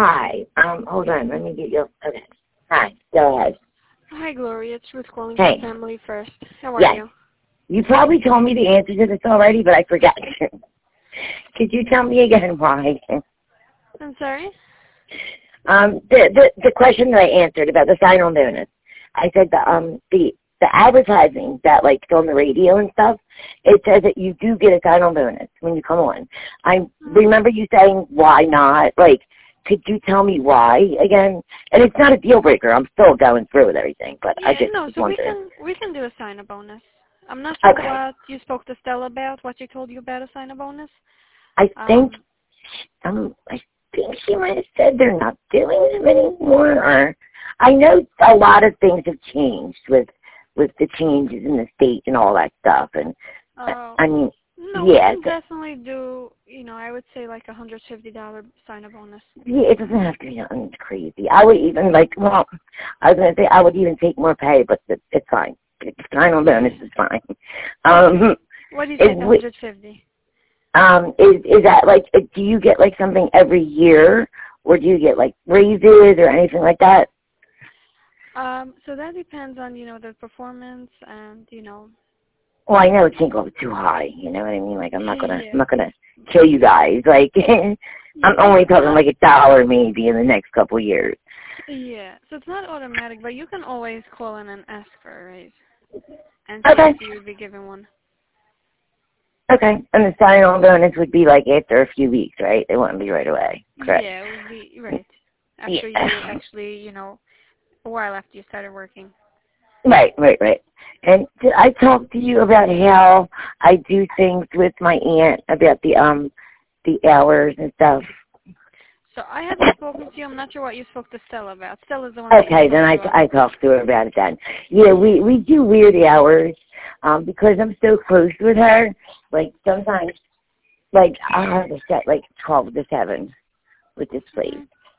Hi. Hold on. Let me get you. Okay. Hi. Go ahead. Hi, Gloria. It's Ruth calling Hey. from Family First. How are Yes. you? You probably told me the answer to this already, but I forgot. Could you tell me again why? I'm sorry? The question that I answered about the sign-on bonus. I said the advertising that like on the radio and stuff, it says that you do get a sign-on bonus when you come on. I remember you saying why not? Like, could you tell me why again? And it's not a deal breaker. I'm still going through with everything, but Yeah, I just no, so wondered. we can do a sign-up bonus. I'm not sure Okay. what you spoke to Stella about, what she told you about a sign-up bonus. I think she might have said they're not doing them anymore. Or I know a lot of things have changed with the changes in the state and all that stuff. And I mean, no, yeah, we can definitely do, I would say like $150 sign-up bonus. yeah, it doesn't have to be nothing crazy. I would even I was gonna say I would even take more pay, but it's fine. Sign-on bonus is fine. What do you say, 150? Is that like, do you get like something every year, or do you get like raises or anything like that? So that depends on, the performance and, Well, I know it can't go too high. You know what I mean? Like I'm not Yeah. gonna kill you guys. Like I'm only talking like $1 maybe in the next couple of years. Yeah, so it's not automatic, but you can always call in and ask for a raise and see Okay. if you would be given one. Okay. And the sign-on bonus would be like after a few weeks, right? It wouldn't be right away. Correct. Yeah, it would be right after you actually, a while after you started working. Right. And did I talk to you about how I do things with my aunt about the hours and stuff? So I haven't spoken to you. I'm not sure what you spoke to Stella about. Stella's the one. Okay, then I talked to her about it then. Yeah, we do weird hours because I'm so close with her. Like sometimes, like I have to set like 12 to 7 with this place.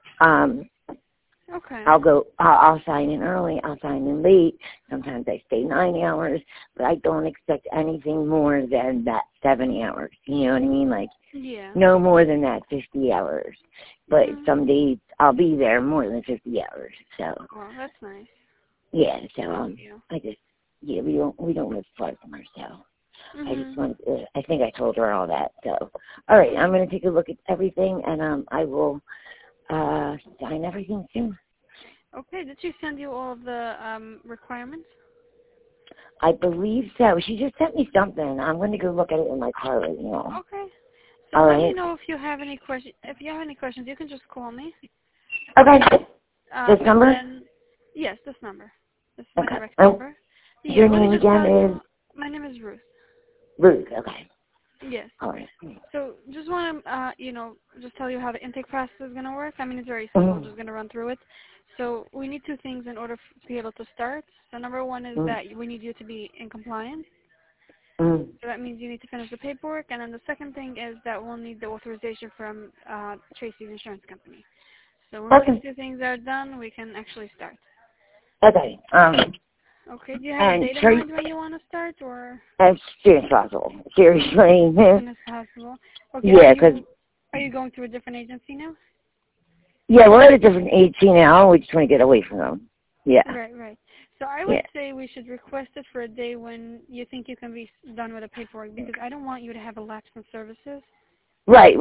Okay. I'll sign in early, I'll sign in late. Sometimes I stay 9 hours, but I don't expect anything more than that 7 hours. You know what I mean? Like, no more than that 50 hours. But some days I'll be there more than 50 hours. So. Well, that's nice. Yeah. So we don't live far from her. So I just want. I think I told her all that. So all right, I'm gonna take a look at everything, and I will sign everything soon. Okay. Did she send you all of the requirements? I believe so. She just sent me something. I'm going to go look at it in my car right now. Okay. So let me know if you have any questions. If you have any questions, you can just call me. Okay. This number? Yes, this number. This is my direct number. Your name again is? My name is Ruth. Ruth. Okay. Yes. All right. So just want to, just tell you how the intake process is going to work. I mean, it's very simple. I'm just going to run through it. So we need two things in order to be able to start. So number one is that we need you to be in compliance. So that means you need to finish the paperwork. And then the second thing is that we'll need the authorization from Tracy's insurance company. So when those two things are done, we can actually start. Okay. Okay. Do you have a date in mind when you want to start, or? As soon as possible. Seriously. As soon as possible. Okay. Yeah, because. Are you going through a different agency now? Yeah, we're at a different agency now. We just want to get away from them. Yeah. Right. So I would say we should request it for a day when you think you can be done with the paperwork, because I don't want you to have a lapse in services. Right.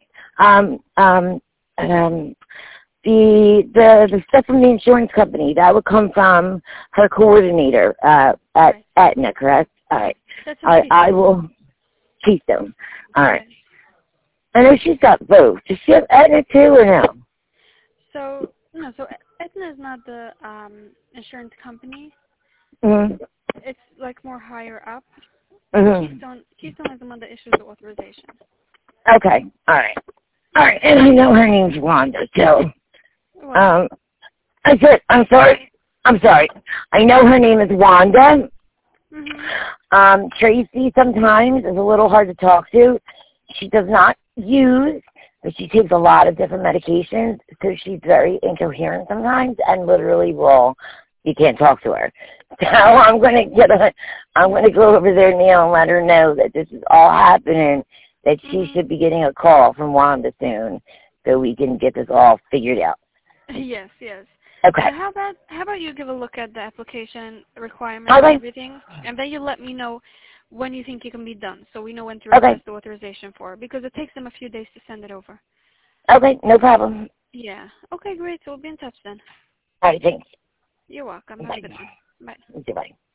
The stuff from the insurance company, that would come from her coordinator at Aetna, correct? All right. I will keep them. All right. I know she's got both. Does she have Aetna too, or no? So Aetna is not the insurance company. It's like more higher up. Keystone is the one that issues the authorization. Okay. All right. And I know her name's Wanda, so I'm sorry. I know her name is Wanda. Tracy sometimes is a little hard to talk to. She does not use, but she takes a lot of different medications, so she's very incoherent sometimes, and literally you can't talk to her. So I'm gonna go over there now and let her know that this is all happening, that she should be getting a call from Wanda soon, so we can get this all figured out. Yes, yes. Okay. How about you give a look at the application requirements Okay. and everything, and then you let me know when you think you can be done, so we know when to request the authorization for, because it takes them a few days to send it over. Okay, no problem. Yeah. Okay, great. So we'll be in touch then. All right, thanks. You're welcome. Have a good one. Bye. Goodbye.